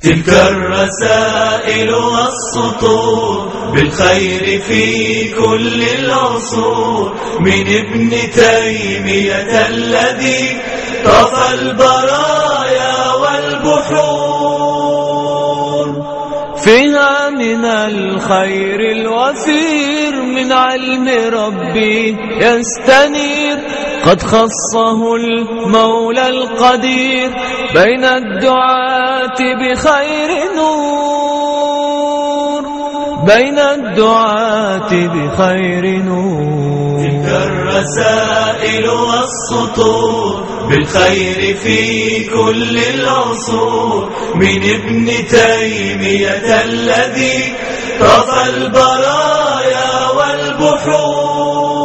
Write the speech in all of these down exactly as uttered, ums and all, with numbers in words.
تلك الرسائل والسطور بالخير في كل العصور، من ابن تيمية الذي طفى البرايا والبحور، فيها من الخير الوفير، من علم ربي يستنير، قد خصه المولى القدير بين الدعاة بخير نور، بين الدعاة بخير نور. تلك الرسائل والسطور بالخير في كل العصور، من ابن تيمية الذي طفى البرايا والبحور.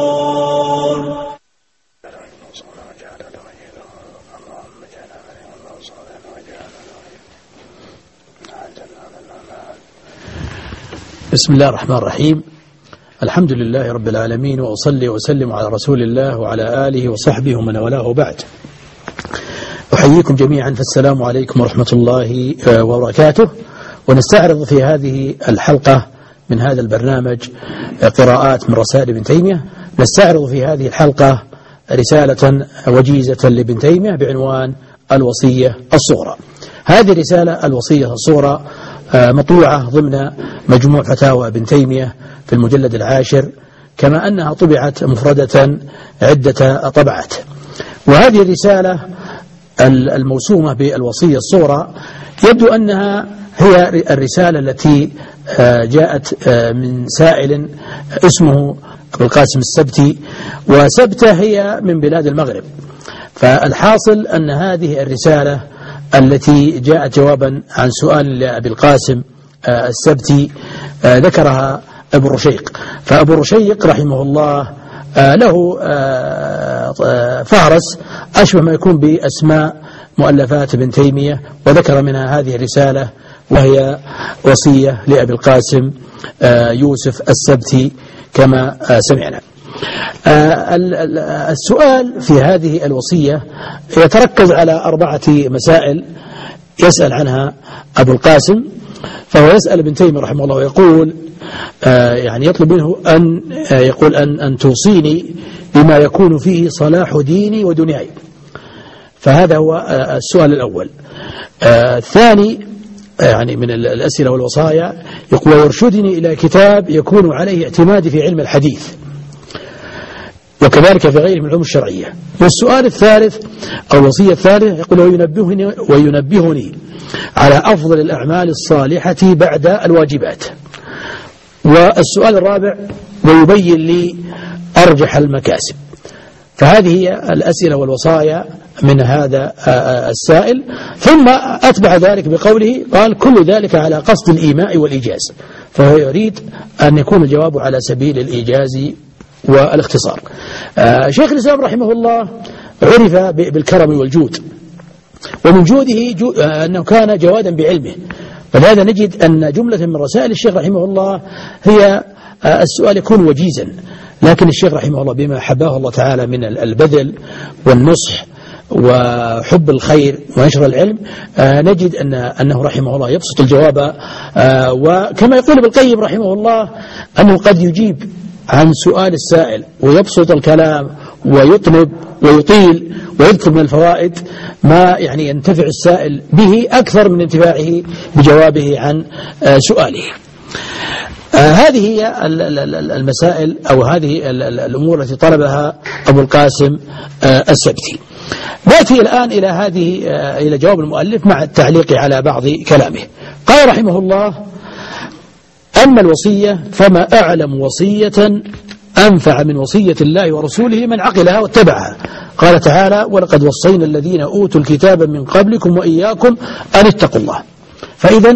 بسم الله الرحمن الرحيم. الحمد لله رب العالمين، وأصلي وسلم على رسول الله وعلى آله وصحبه ومن والاه، وبعد. أحييكم جميعا، فالسلام عليكم ورحمة الله وبركاته. ونستعرض في هذه الحلقة من هذا البرنامج قراءات من رسائل ابن تيمية. نستعرض في هذه الحلقة رسالة وجيزة لابن تيمية بعنوان الوصية الصغرى. هذه الرسالة الوصية الصغرى مطبوعة ضمن مجموع فتاوى ابن تيمية في المجلد العاشر، كما أنها طبعت مفردة عدة طبعات. وهذه الرسالة الموسومة بالوصية الصغرى يبدو أنها هي الرسالة التي جاءت من سائل اسمه أبو القاسم السبتي، وسبتة هي من بلاد المغرب. فالحاصل أن هذه الرسالة التي جاءت جوابا عن سؤال لأبي القاسم السبتي ذكرها أبو الرشيق. فأبو الرشيق رحمه الله له فهرس أشبه ما يكون بأسماء مؤلفات ابن تيمية، وذكر منها هذه الرسالة، وهي وصية لأبي القاسم يوسف السبتي كما سمعنا. السؤال في هذه الوصية يتركز على أربعة مسائل يسأل عنها أبو القاسم. فهو يسأل ابن تيمية رحمه الله ويقول يعني يطلب منه أن يقول أن, أن توصيني بما يكون فيه صلاح ديني ودنياي. فهذا هو السؤال الأول. الثاني يعني من الأسئلة والوصايا يقول ويرشدني إلى كتاب يكون عليه اعتمادي في علم الحديث، وكذلك في غيره من العلوم الشرعية. والسؤال الثالث أو الوصية الثالثة يقول وينبهني, وينبهني على أفضل الأعمال الصالحة بعد الواجبات. والسؤال الرابع ويبين لي أرجح المكاسب. فهذه هي الأسئلة والوصايا من هذا السائل. ثم أتبع ذلك بقوله قال كل ذلك على قصد الإيماء والإيجاز. فهو يريد أن يكون الجواب على سبيل الإيجاز والاختصار. آه شيخ الإسلام رحمه الله عرف بالكرم والجود، ومن جوده جو آه أنه كان جوادا بعلمه. ولهذا نجد أن جملة من رسائل الشيخ رحمه الله هي آه السؤال يكون وجيزا، لكن الشيخ رحمه الله بما حباه الله تعالى من البذل والنصح وحب الخير ونشر العلم آه نجد أن أنه رحمه الله يبسط الجواب. آه وكما يقول ابن القيم رحمه الله أنه قد يجيب عن سؤال السائل ويبسط الكلام ويطلب ويطيل ويذكر من الفوائد ما يعني ينتفع السائل به أكثر من انتفاعه بجوابه عن سؤاله. هذه هي المسائل أو هذه الأمور التي طلبها أبو القاسم السبتي. نأتي الآن إلى هذه إلى جواب المؤلف مع التعليق على بعض كلامه. قال رحمه الله أما الوصية فما أعلم وصية أنفع من وصية الله ورسوله من عقلها واتبعها. قال تعالى ولقد وصينا الذين أوتوا الكتاب من قبلكم وإياكم أن اتقوا الله. فإذا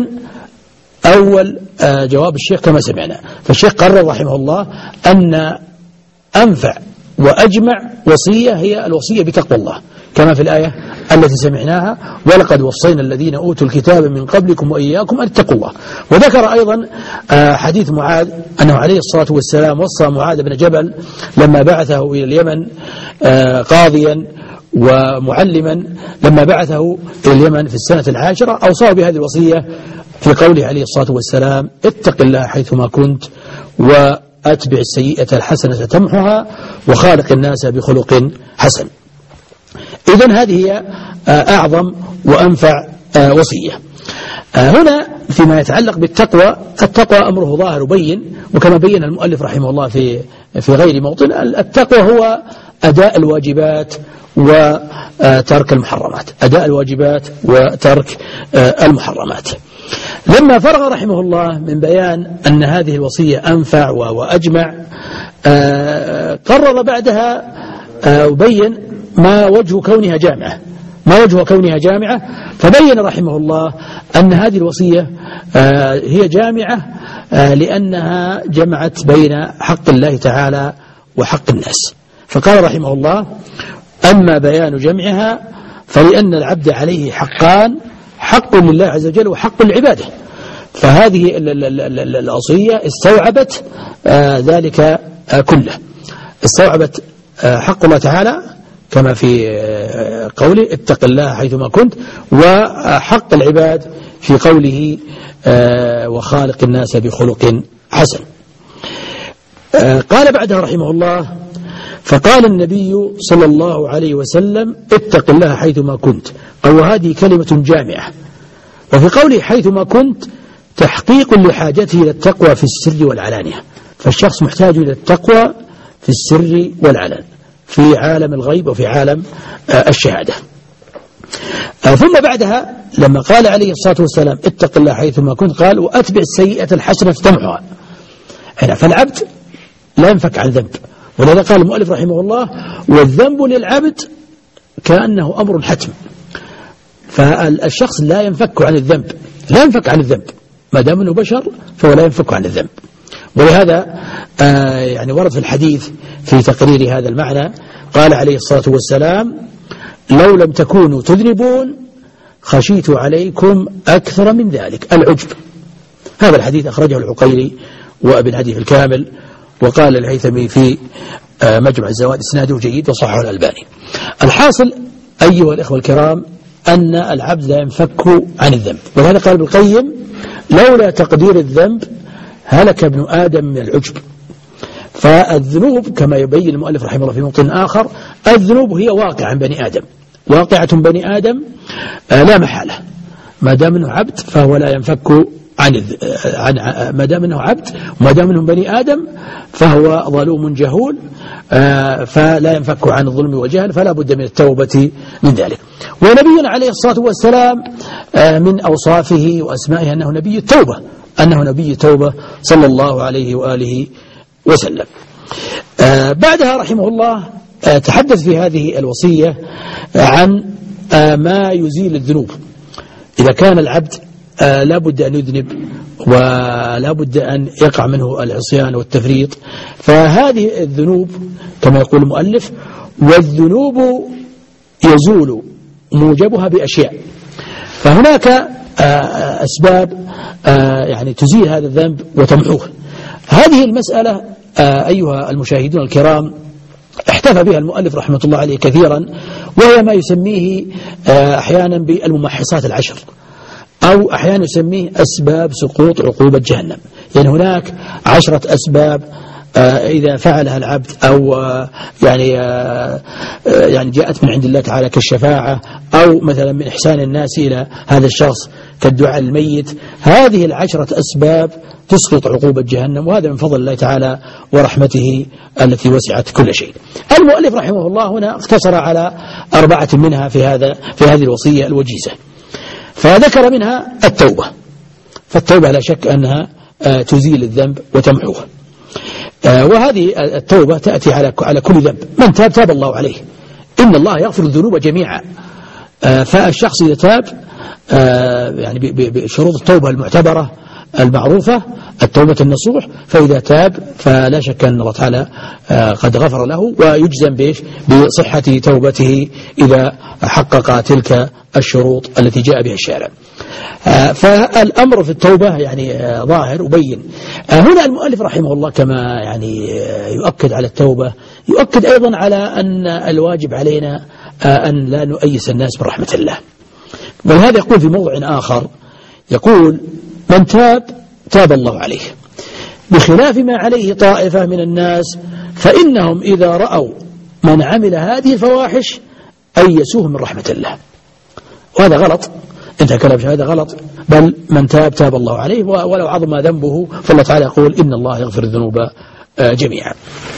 أول جواب الشيخ كما سمعنا، فالشيخ قرر رحمه الله أن أنفع وأجمع وصية هي الوصية بتقوى الله، كما في الآية التي سمعناها ولقد وصينا الذين أوتوا الكتاب من قبلكم وإياكم أن اتقوا الله. وذكر أيضا حديث معاذ أنه عليه الصلاة والسلام وصى معاذ بن جبل لما بعثه إلى اليمن قاضيا ومعلما لما بعثه إلى اليمن في السنة العاشرة أوصاه بهذه الوصية في قوله عليه الصلاة والسلام: اتق الله حيثما كنت وأتبع السيئة الحسنة تمحها وخالق الناس بخلق حسن. إذن هذه هي أعظم وأنفع وصية. هنا فيما يتعلق بالتقوى، التقوى أمره ظاهر وبين، وكما بين المؤلف رحمه الله في في غير موطن، التقوى هو أداء الواجبات وترك المحرمات، أداء الواجبات وترك المحرمات. لما فرغ رحمه الله من بيان أن هذه الوصية أنفع وأجمع، قرر بعدها وبين ما وجه كونها جامعة ما وجه كونها جامعة فبين رحمه الله أن هذه الوصية هي جامعة لأنها جمعت بين حق الله تعالى وحق الناس. فقال رحمه الله: أما بيان جمعها فلأن العبد عليه حقان، حق لله عز وجل وحق لعباده. فهذه الوصية استوعبت ذلك كله، استوعبت حق الله تعالى كما في قوله: اتق الله حيثما كنت، وحق العباد في قوله: وخالق الناس بخلق حسن. قال بعدها رحمه الله: فقال النبي صلى الله عليه وسلم: اتق الله حيثما كنت. قال: وهذه كلمة جامعة. وفي قوله حيثما كنت تحقيق لحاجته إلى التقوى في السر والعلانية، فالشخص محتاج إلى التقوى في السر والعلن، في عالم الغيب وفي عالم الشهادة. ثم بعدها لما قال عليه الصلاة والسلام: اتق الله حيثما كنت، قال: وأتبع السيئة الحسنة تمحها. فالعبد لا ينفك عن ذنب، ولذا قال المؤلف رحمه الله: والذنب للعبد كأنه أمر حتم. فالشخص لا ينفك عن الذنب، لا ينفك عن الذنب ما دام أنه بشر، فهو لا ينفك عن الذنب. ولهذا آه يعني ورد في الحديث في تقرير هذا المعنى، قال عليه الصلاة والسلام: لو لم تكونوا تذنبون خشيت عليكم أكثر من ذلك، العجب. هذا الحديث أخرجه العقيلي وابن هدي في الكامل، وقال الهيثمي في آه مجمع الزوائد إسناده جيد وصححه الألباني. الحاصل أيها الإخوة الكرام أن العبد لا ينفك عن الذنب، ولهذا قال ابن القيم: لولا تقدير الذنب هلك ابن آدم من العجب. فالذنوب كما يبين المؤلف رحمه الله في موطن آخر، الذنوب هي واقعة بني آدم، واقعة بني آدم آه لا محالة، ما دام انه عبد فهو لا ينفك عن عن ما دام انه عبد، وما دام انه بني آدم فهو ظلوم جهول، آه فلا ينفك عن الظلم والجهل، فلا بد من التوبة من ذلك. ونبينا عليه الصلاة والسلام آه من أوصافه وأسمائه أنه نبي التوبة، أنه نبي توبة صلى الله عليه وآله وسلم. آه بعدها رحمه الله آه تحدث في هذه الوصية آه عن آه ما يزيل الذنوب. إذا كان العبد آه لا بد أن يذنب ولا بد أن يقع منه العصيان والتفريط، فهذه الذنوب كما يقول المؤلف: والذنوب يزول موجبها بأشياء. فهناك آه أسباب آه يعني تزيل هذا الذنب وتمحوه. هذه المسألة آه أيها المشاهدون الكرام احتفى بها المؤلف رحمة الله عليه كثيرا، وهي ما يسميه آه أحيانا بالممحصات العشر، أو أحيانا يسميه أسباب سقوط عقوبة جهنم. يعني هناك عشرة أسباب آه إذا فعلها العبد أو آه يعني آه يعني جاءت من عند الله تعالى كالشفاعة، أو مثلا من إحسان الناس إلى هذا الشخص كالدعاء الميت، هذه العشرة أسباب تسقط عقوبة جهنم، وهذا من فضل الله تعالى ورحمته التي وسعت كل شيء. المؤلف رحمه الله هنا اقتصر على أربعة منها في هذا في هذه الوصية الوجيزة، فذكر منها التوبة. فالتوبة لا شك أنها تزيل الذنب وتمحوه، وهذه التوبة تأتي على على كل ذنب، من تاب تاب الله عليه، إن الله يغفر الذنوب جميعا. فالشخص إذا تاب يعني بشروط التوبة المعتبرة المعروفة، التوبة النصوح، فإذا تاب فلا شك أن الله تعالى قد غفر له، ويجزم بإيش؟ بصحة توبته إذا حقق تلك الشروط التي جاء بها الشارع. فالأمر في التوبة يعني ظاهر وبين. هنا المؤلف رحمه الله كما يعني يؤكد على التوبة، يؤكد أيضا على أن الواجب علينا أن لا نؤيس الناس برحمة الله. ولهذا يقول في موضع آخر، يقول من تاب تاب الله عليه، بخلاف ما عليه طائفة من الناس فإنهم إذا رأوا من عمل هذه الفواحش أيسوه من رحمة الله. وهذا غلط، انتهى كلام هذا غلط، بل من تاب تاب الله عليه ولو عظم ذنبه، فالله تعالى يقول إن الله يغفر الذنوب جميعا.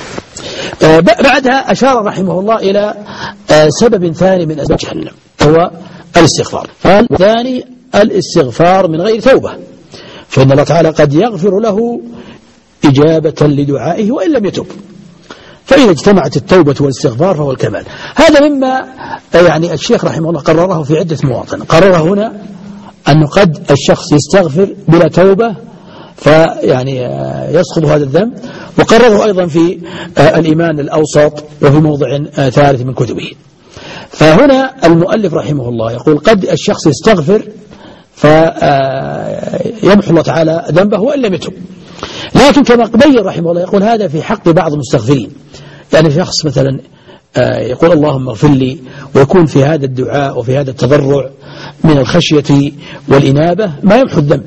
بعدها أشار رحمه الله إلى سبب ثاني من أسباب جهنم، هو الاستغفار. الثاني الاستغفار من غير توبة، فإن الله تعالى قد يغفر له إجابة لدعائه وإن لم يتب، فإذا اجتمعت التوبة والاستغفار فهو الكمال. هذا مما يعني الشيخ رحمه الله قرره في عدة مواطن. قرر هنا أنه قد الشخص يستغفر بلا توبة فيعني يسقط هذا الذنب، وقرره أيضا في الإيمان الأوسط وفي موضع ثالث من كتبه. فهنا المؤلف رحمه الله يقول قد الشخص يستغفر فيمحو الله تعالى ذنبه وإن لم يتب، لكن كما بين رحمه الله يقول هذا في حق بعض المستغفرين. يعني شخص مثلا يقول اللهم اغفر لي، ويكون في هذا الدعاء وفي هذا التضرع من الخشية والإنابة ما يمحو الذنب،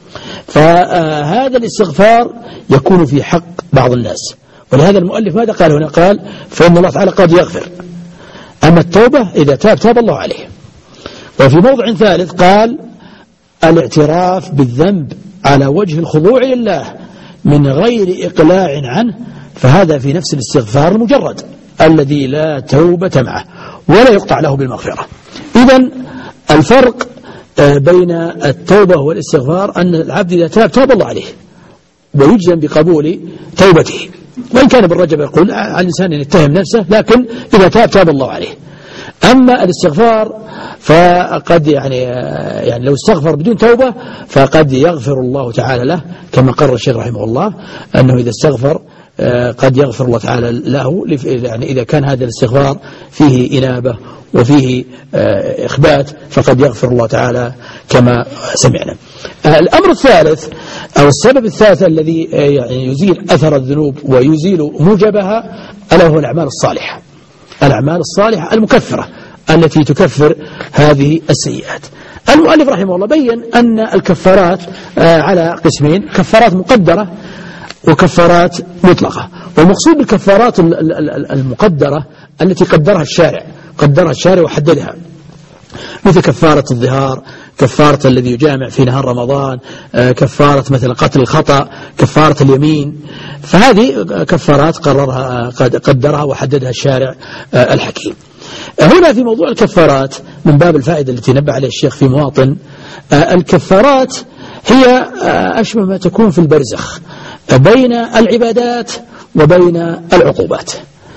فهذا الاستغفار يكون في حق بعض الناس. ولهذا المؤلف ماذا قال هنا؟ قال فإن الله تعالى قد يغفر، أما التوبة إذا تاب تاب الله عليه. وفي موضع ثالث قال الاعتراف بالذنب على وجه الخضوع لله من غير إقلاع عنه، فهذا في نفس الاستغفار المجرد الذي لا توبة معه ولا يقطع له بالمغفرة. إذن الفرق بين التوبة والاستغفار أن العبد إذا تاب تاب الله عليه ويجزم بقبول توبته، وإن كان ابن رجب يقول على الإنسان أن يتهم نفسه، لكن إذا تاب تاب الله عليه. أما الاستغفار فقد يعني يعني لو استغفر بدون توبة فقد يغفر الله تعالى له، كما قرر الشيخ رحمه الله أنه إذا استغفر قد يغفر الله تعالى له، يعني إذا كان هذا الاستغفار فيه إنابة وفيه إخبات فقد يغفر الله تعالى كما سمعنا. الأمر الثالث أو السبب الثالث الذي يعني يزيل أثر الذنوب ويزيل موجبها ألا هو الأعمال الصالحة، الأعمال الصالحة المكفرة التي تكفر هذه السيئات. المؤلف رحمه الله بين أن الكفارات على قسمين، كفارات مقدرة وكفارات مطلقة. والمقصود بالكفارات المقدرة التي قدرها الشارع قدرها الشارع وحددها، مثل كفارة الظهار، كفارة الذي يجامع في نهار رمضان، كفارة مثل قتل الخطأ، كفارة اليمين. فهذه كفارات قررها قدرها وحددها الشارع الحكيم. هنا في موضوع الكفارات من باب الفائدة التي نبه عليها الشيخ في مواطن، الكفارات هي أشبه ما تكون في البرزخ بين العبادات وبين العقوبات.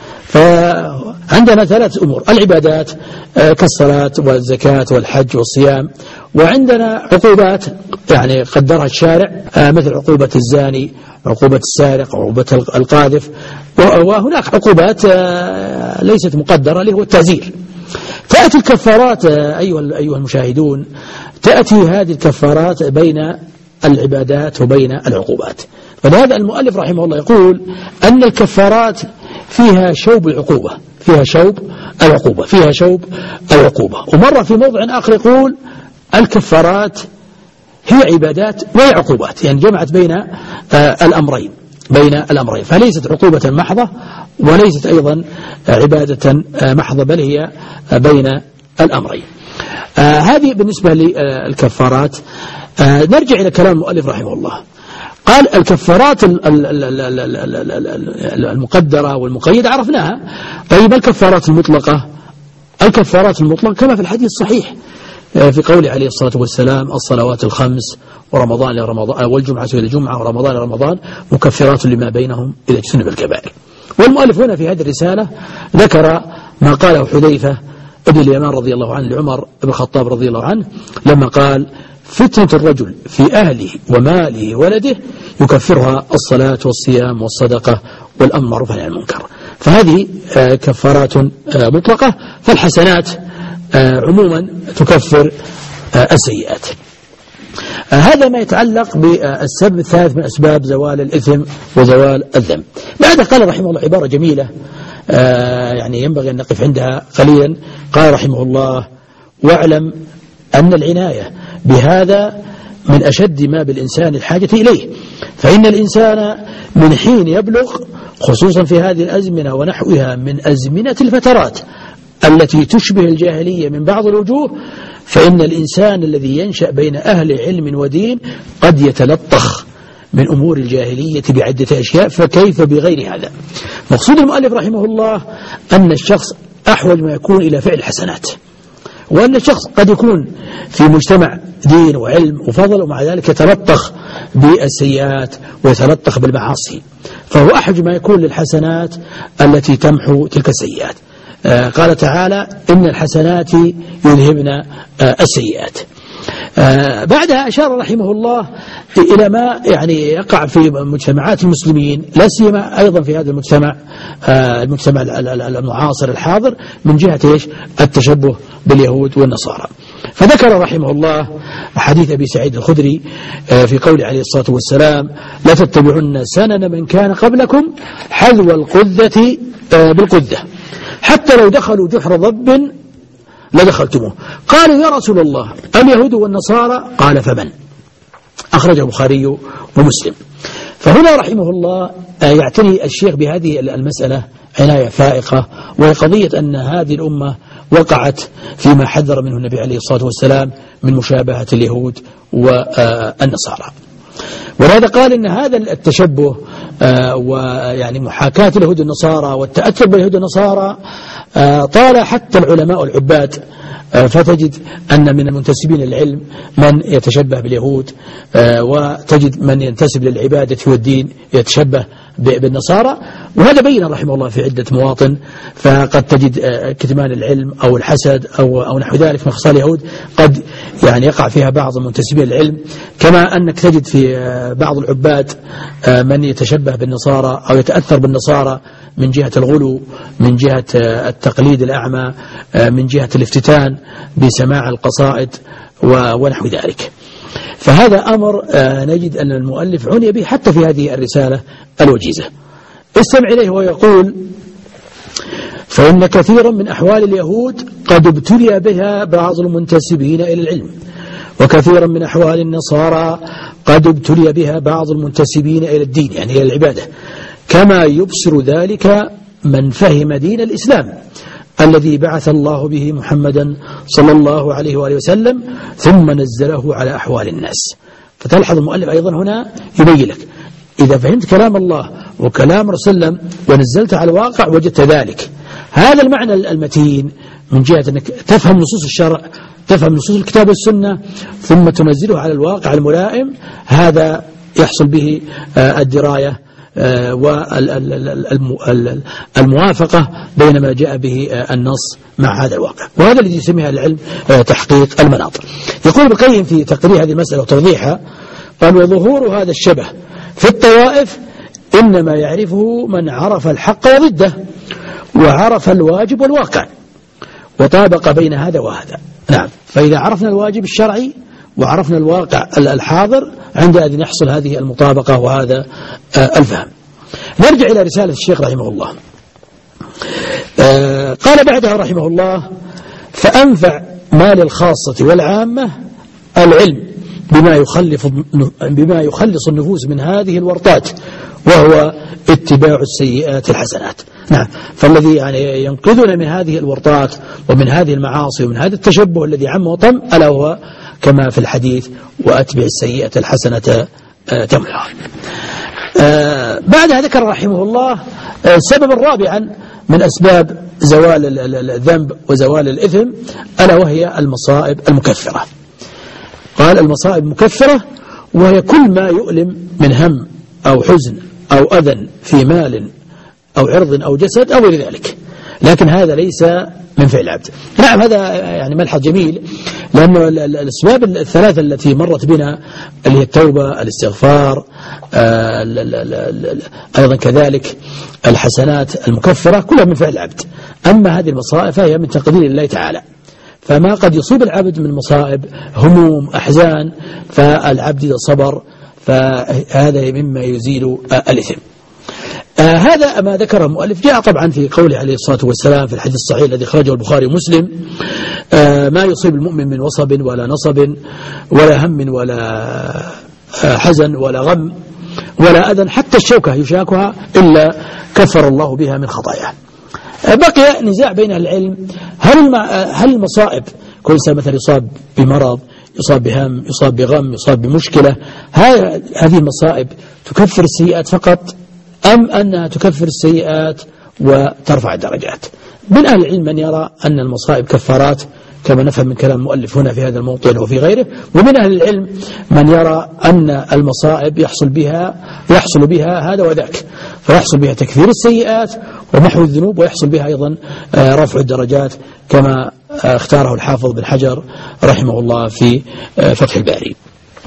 فعندنا ثلاث أمور: العبادات كالصلاة والزكاة والحج والصيام، وعندنا عقوبات يعني قدرها الشارع مثل عقوبة الزاني، عقوبة السارق، عقوبة القاذف، وهناك عقوبات ليست مقدرة اللي هو التعزير. تأتي الكفارات أيها أيها المشاهدون، تأتي هذه الكفارات بين العبادات وبين العقوبات. فلهذا المؤلف رحمه الله يقول أن الكفارات فيها شوب العقوبة، فيها شوب العقوبة، فيها شوب العقوبة. ومرة في موضع آخر يقول الكفارات هي عبادات وهي عقوبات، يعني جمعت بين الأمرين بين الأمرين، فليست عقوبة محضة وليست أيضا عبادة محضة، بل هي بين الأمرين. آه هذه بالنسبة للكفارات. آه نرجع إلى كلام المؤلف رحمه الله. قال الكفارات المقدرة والمقيدة عرفناها. طيب الكفارات المطلقة، الكفارات المطلقة كما في الحديث الصحيح في قوله عليه الصلاة والسلام: الصلوات الخمس ورمضان إلى رمضان والجمعة إلى الجمعة ورمضان إلى رمضان مكفرات لما بينهم إذا اجتنب الكبائر. والمؤلف هنا في هذه الرسالة ذكر ما قاله حذيفة ابن اليمان رضي الله عنه لعمر بن الخطاب رضي الله عنه لما قال: فتنة الرجل في أهله وماله وولده يكفرها الصلاة والصيام والصدقة والأمر معروف عن المنكر. فهذه كفارات مطلقة، فالحسنات عموما تكفر السيئات. هذا ما يتعلق بالسبب الثالث من أسباب زوال الإثم وزوال الذنب. بعد قال رحمه الله عبارة جميلة يعني ينبغي أن نقف عندها قليلا. قال رحمه الله: واعلم أن العناية بهذا من أشد ما بالإنسان الحاجة إليه، فإن الإنسان من حين يبلغ، خصوصا في هذه الأزمنة ونحوها من أزمنة الفترات التي تشبه الجاهلية من بعض الوجوه، فإن الإنسان الذي ينشأ بين أهل علم ودين قد يتلطخ من أمور الجاهلية بعدة أشياء، فكيف بغير هذا؟ مقصود المؤلف رحمه الله أن الشخص أحوج ما يكون إلى فعل الحسنات، وأن الشخص قد يكون في مجتمع دين وعلم وفضل ومع ذلك يتلطخ بالسيئات ويتلطخ بالمعاصي، فهو أحوج ما يكون للحسنات التي تمحو تلك السيئات. آه قال تعالى: إن الحسنات يذهبن آه السيئات. آه بعدها أشار رحمه الله إلى ما يعني يقع في مجتمعات المسلمين، لا سيما أيضا في هذا المجتمع آه المجتمع المعاصر الحاضر، من جهة إيش؟ التشبه باليهود والنصارى. فذكر رحمه الله حديث أبي سعيد الخدري آه في قول عليه الصلاة والسلام: لا تتبعن سنن من كان قبلكم حذو القذة آه بالقذة، حتى لو دخلوا جحر ضب لدخلتموه. قالوا: يا رسول الله، اليهود والنصارى؟ قال: فمن؟ أخرجه البخاري ومسلم. فهنا رحمه الله يعتني الشيخ بهذه المسألة عناية فائقة، وهي قضية أن هذه الأمة وقعت فيما حذر منه النبي عليه الصلاة والسلام من مشابهة اليهود والنصارى. ولهذا قال إن هذا التشبه آه ويعني محاكاة اليهود والنصارى والتأثر باليهود والنصارى آه طال حتى العلماء والعباد، آه فتجد أن من المنتسبين للعلم من يتشبه باليهود، آه وتجد من ينتسب للعبادة والدين يتشبه بالنصارى. وهذا بين رحمه الله في عدة مواطن، فقد تجد كتمان العلم أو الحسد أو, أو نحو ذلك من خصال اليهود قد يعني يقع فيها بعض المنتسبين للعلم، كما أنك تجد في بعض العباد من يتشبه بالنصارى أو يتأثر بالنصارى من جهة الغلو، من جهة التقليد الأعمى، من جهة الافتتان بسماع القصائد ونحو ذلك. فهذا أمر نجد أن المؤلف عني به حتى في هذه الرسالة الوجيزة. استمع إليه ويقول: فإن كثيرا من أحوال اليهود قد ابتلي بها بعض المنتسبين إلى العلم، وكثيرا من أحوال النصارى قد ابتلي بها بعض المنتسبين إلى الدين يعني إلى العبادة، كما يبصر ذلك من فهم دين الإسلام الذي بعث الله به محمدا صلى الله عليه وآله وسلم ثم نزله على أحوال الناس. فتلحظ المؤلف أيضا هنا يبين لك إذا فهمت كلام الله وكلام رسول الله ونزلت على الواقع وجدت ذلك. هذا المعنى المتين من جهة أنك تفهم نصوص الشرع، تفهم نصوص الكتاب والسنة، ثم تنزله على الواقع الملائم، هذا يحصل به الدراية والموافقة بين ما جاء به النص مع هذا الواقع. وهذا الذي يسميها العلم تحقيق المناط. يقول ابن القيم في تقرير هذه المسألة وتوضيحها، قال: وظهور هذا الشبه في الطوائف إنما يعرفه من عرف الحق وضده، وعرف الواجب والواقع، وطابق بين هذا وهذا. نعم، فإذا عرفنا الواجب الشرعي وعرفنا الواقع الحاضر عندئذ يحصل هذه المطابقة وهذا الفهم. نرجع إلى رسالة الشيخ رحمه الله. قال بعدها رحمه الله: فأنفع ما للخاصة والعامة العلم بما يخلص بما يخلص النفوس من هذه الورطات، وهو اتباع السيئات الحسنات. نعم، فالذي يعني ينقذنا من هذه الورطات ومن هذه المعاصي ومن هذا التشبه الذي عم وطم ألا هو كما في الحديث: وأتبع السيئة الحسنة تمحها. آه بعدها ذكر رحمه الله آه سببا رابعا من أسباب زوال الذنب وزوال الإثم، ألا وهي المصائب المكفرة. قال: المصائب المكفرة وهي كل ما يؤلم من هم أو حزن أو أذى في مال أو عرض أو جسد أو غير ذلك، لكن هذا ليس من فعل العبد. نعم، هذا يعني ملحظ جميل، لأن الأسباب الثلاثة التي مرت بنا اللي هي التوبة، الاستغفار، آه أيضا كذلك الحسنات المكفرة، كلها من فعل العبد. أما هذه المصائب فهي من تقدير الله تعالى، فما قد يصيب العبد من مصائب، هموم، أحزان، فالعبد إذا صبر فهذا مما يزيل الإثم. آه هذا ما ذكره المؤلف جاء طبعا في قوله عليه الصلاة والسلام في الحديث الصحيح الذي خرجه البخاري ومسلم: آه ما يصيب المؤمن من وصب ولا نصب ولا هم ولا آه حزن ولا غم ولا أذى حتى الشوكة يشاكها إلا كفر الله بها من خطاياه. آه بقي نزاع بين العلم: هل هل المصائب كل إنسان مثلا يصاب بمرض، يصاب بهم، يصاب بغم، يصاب بمشكلة، هذه المصائب تكفر السيئات فقط أم أنها تكفر السيئات وترفع الدرجات؟ من أهل العلم من يرى أن المصائب كفارات كما نفهم من كلام المؤلف هنا في هذا الموطن وفي غيره، ومن أهل العلم من يرى أن المصائب يحصل بها يحصل بها هذا وذاك، فيحصل بها تكفير السيئات ومحو الذنوب، ويحصل بها أيضا رفع الدرجات كما اختاره الحافظ بن حجر رحمه الله في فتح الباري.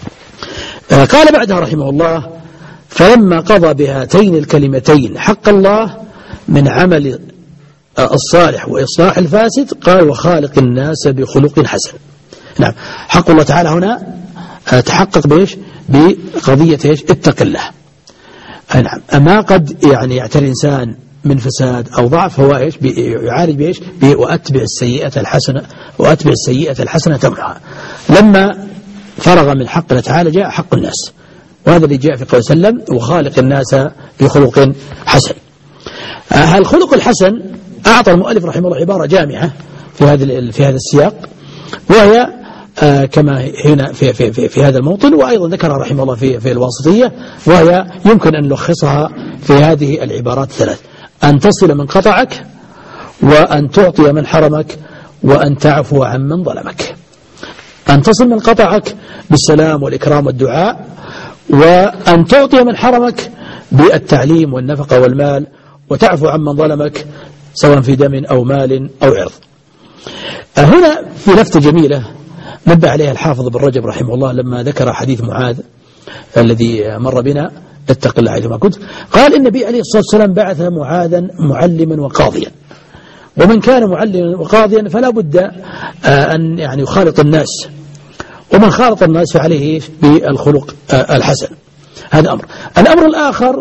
قال بعدها رحمه الله: فلما قضى بهاتين الكلمتين حق الله من عمل الصالح وإصلاح الفاسد قال: وخالق الناس بخلق حسن. نعم، حق الله تعالى هنا تحقق بإيش؟ بقضية إيش؟ اتق الله. نعم، أما قد يعني يعتري الإنسان من فساد أو ضعف هو إيش؟ يعالج بإيش؟ وأتبع السيئة الحسنة وأتبع السيئة الحسنة تمحها. لما فرغ من حق الله تعالى جاء حق الناس، وهذا اللي جاء في قوله صلى الله عليه وسلم: وخالق الناس بخلق حسن. الخلق الحسن أعطى المؤلف رحمه الله عبارة جامعة في هذا في هذا السياق، وهي كما هنا في في في, في هذا الموطن، وأيضا ذكرها رحمه الله في في الواسطية، وهي يمكن أن نلخصها في هذه العبارات الثلاث: أن تصل من قطعك، وأن تعطي من حرمك، وأن تعفو عن من ظلمك. أن تصل من قطعك بالسلام والإكرام والدعاء، وأن تعطي من حرمك بالتعليم والنفقة والمال، وتعفو عن من ظلمك سواء في دم أو مال أو عرض. هنا في لفتة جميلة نبه عليها الحافظ بن رجب رحمه الله لما ذكر حديث معاذ الذي مر بنا: اتق الله حيثما كنت. قال: النبي عليه الصلاة والسلام بعث معاذا معلما وقاضيا، ومن كان معلما وقاضيا فلا بد أن يعني يخالط الناس، ومن خالط الناس فعليه بالخلق الحسن. هذا أمر. الأمر الآخر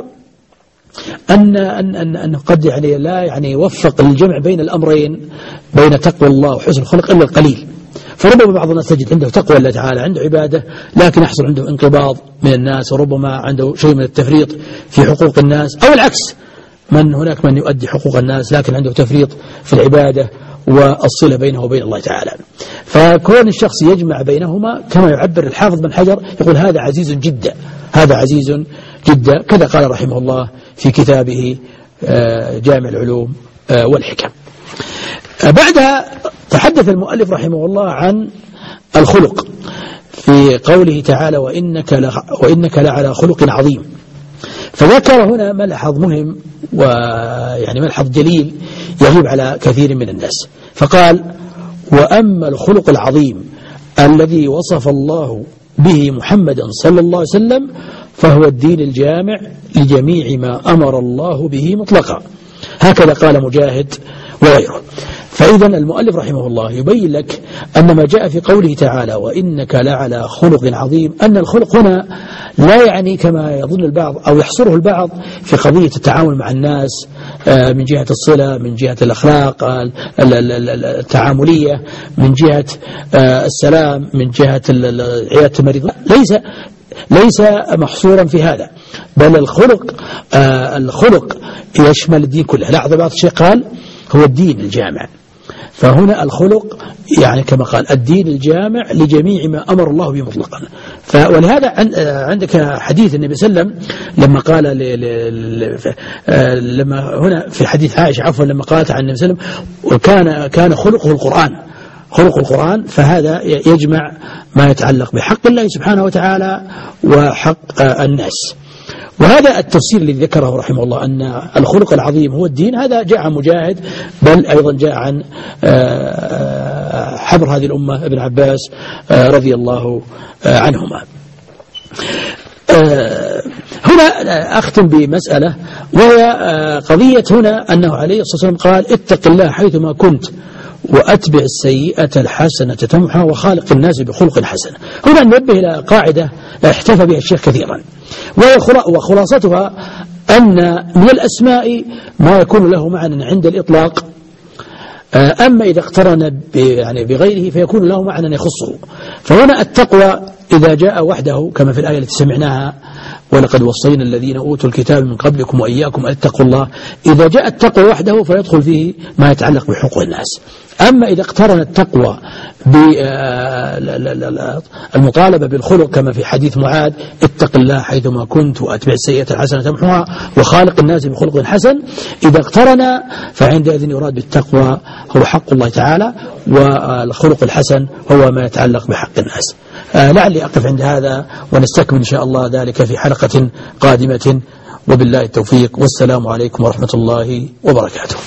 أن أن أن أن قد يعني لا يعني يوفق الجمع بين الأمرين، بين تقوى الله وحسن الخلق إلا القليل. فربما بعض الناس تجد عنده تقوى الله تعالى، عنده عبادة، لكن يحصل عنده انقباض من الناس، وربما عنده شيء من التفريط في حقوق الناس، أو العكس، من هناك من يؤدي حقوق الناس لكن عنده تفريط في العبادة والصلة بينه وبين الله تعالى. فكون الشخص يجمع بينهما كما يعبر الحافظ بن حجر يقول: هذا عزيز جدا، هذا عزيز جدا، كذا قال رحمه الله في كتابه جامع العلوم والحكم. بعدها تحدث المؤلف رحمه الله عن الخلق في قوله تعالى: وإنك وإنك لعلى خلق عظيم. فذكر هنا ملحظ مهم ويعني ملحظ جليل يغيب على كثير من الناس، فقال: وأما الخلق العظيم الذي وصف الله به محمدا صلى الله عليه وسلم فهو الدين الجامع لجميع ما أمر الله به مطلقا. هكذا قال مجاهد وغيره. فإذا المؤلف رحمه الله يبين لك أن ما جاء في قوله تعالى: وإنك لعلى خلق عظيم، أن الخلق هنا لا يعني كما يظن البعض أو يحصره البعض في قضية التعامل مع الناس من جهة الصلة، من جهة الأخلاق التعاملية، من جهة السلام، من جهة عيادة المريض. ليس ليس محصورا في هذا، بل الخلق الخلق يشمل الدين كله. لا، بعض الشيء قال هو الدين الجامع، فهنا الخلق يعني كما قال الدين الجامع لجميع ما أمر الله به مطلقا. ولهذا عندك حديث النبي صلى الله عليه وسلم لما قال لما هنا في حديث عائشة عفوا لما قالت عن النبي صلى الله عليه وسلم وكان كان خلقه القرآن، خلق القرآن، فهذا يجمع ما يتعلق بحق الله سبحانه وتعالى وحق الناس. وهذا التفسير الذي ذكره رحمه الله أن الخلق العظيم هو الدين، هذا جاء عن مجاهد، بل أيضا جاء عن حبر هذه الأمة ابن عباس رضي الله عنهما. هنا أختم بمسألة، وهي قضية هنا أنه عليه الصلاة والسلام قال: اتق الله حيثما كنت وأتبع السيئة الحسنة تمحها وخالق الناس بخلق حسن. هنا ننبه إلى قاعدة احتفى بها الشيخ كثيرا، وخلاصتها أن من الأسماء ما يكون له معنى عند الإطلاق، أما إذا اقترن يعني بغيره فيكون له معنى يخصه. فهنا التقوى إذا جاء وحده كما في الآية التي سمعناها ولقد وصينا الذين أوتوا الكتاب من قبلكم وإياكم أن اتقوا الله، إذا جاء التقوى وحده فيدخل فيه ما يتعلق بحقوق الناس. أما إذا اقترن التقوى بالمطالبة بالخلق كما في حديث معاذ اتق الله حيثما كنت وأتبع السيئة الحسنة تمحوها وخالق الناس بخلق حسن، إذا اقترن فعندئذ يراد بالتقوى هو حق الله تعالى، والخلق الحسن هو ما يتعلق بحق الناس. لعلي أقف عند هذا ونستكمل إن شاء الله ذلك في حلقة قادمة، وبالله التوفيق، والسلام عليكم ورحمة الله وبركاته.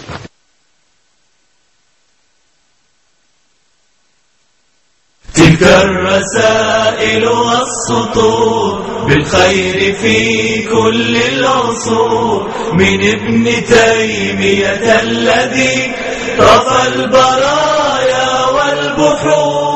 تلك الرسائل والسطور بالخير في كل العصور، من ابن تيمية الذي رفع البرايا والبحور.